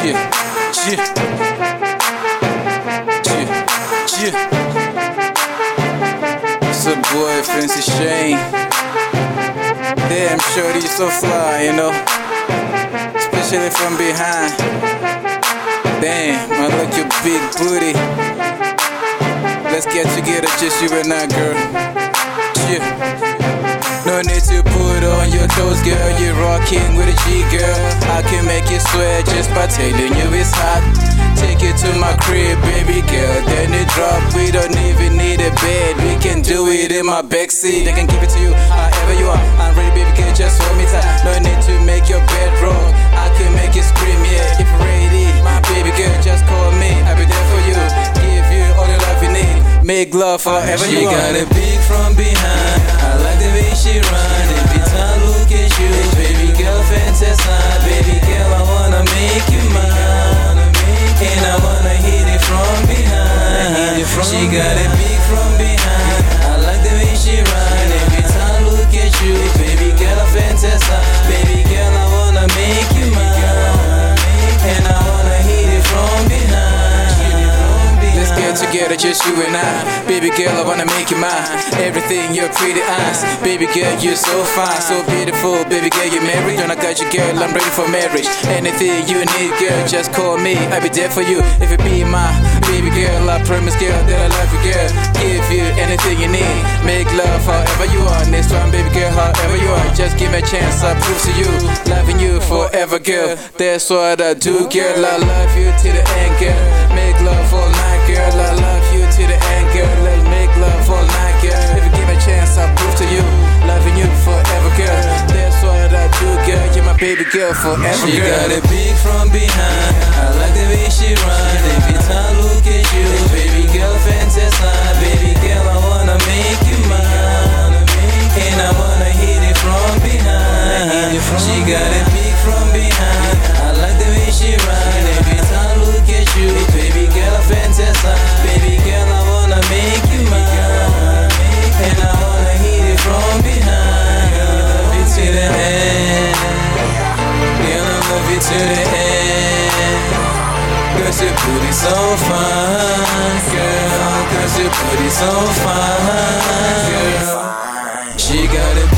Yeah, yeah. It's a boy, Fancy Shane. Damn, shorty, so fly, you know. Especially from behind. Damn, I like your big booty. Let's get together, just you and I, girl. Yeah. No need to put on your clothes, girl. You're rocking with a G, girl. I can make you sweat just by telling you it's hot. Take it to my crib, baby girl. Then it drop. We don't even need a bed. We can do it in my backseat. I can give it to you however you are. I'm ready, baby girl. Just hold me tight. No need to make your bed rock. I can make you scream, yeah. If you're ready, my baby girl, just call me. I'll be there for you. Give you all the love you need. Make love forever you are. She got it big from behind. I like the way she run. Every time look at you, baby girl, fantastic. Baby girl, I wanna make you mine, and I wanna hit it from behind. She got it big from behind. I like the way she run. Every time look at you, baby girl, fantastic. Baby girl, I wanna make you mine, and I wanna hit it from behind. Let's get together, just you and I. Baby girl, I wanna make you mine. Everything, your pretty eyes. Baby girl, you're so fine, so beautiful. Baby girl, you're married, and I got you, girl. I'm ready for marriage. Anything you need, girl, just call me. I'll be there for you. If you be my baby girl, I promise, girl, that I love you, girl. Give you anything you need. Make love however you are. Next time, baby girl, however you are. Just give me a chance, I prove to you. Loving you forever, girl. That's what I do, girl. I love you to the end, girl. Make love all night, girl. I love you to the end, girl. Let's make love all night, girl. If you give me a chance, I'll prove to you. Loving you forever, girl. That's what I do, girl. You're my baby girl forever, She girl. got it big from behind. I like the way she run. Every time look at you, baby girl, fantastic. Baby girl, I wanna make you mine, and I wanna hit it from behind. She got it big from behind. I like the way she run. Every time look at you, baby girl, fantastic. Baby girl, I wanna make you mine, and I wanna hit it from behind. Love it to the end. Girl, I love it to the end. Cause your booty's so fine, girl. Cause your booty's so fine, girl. She got it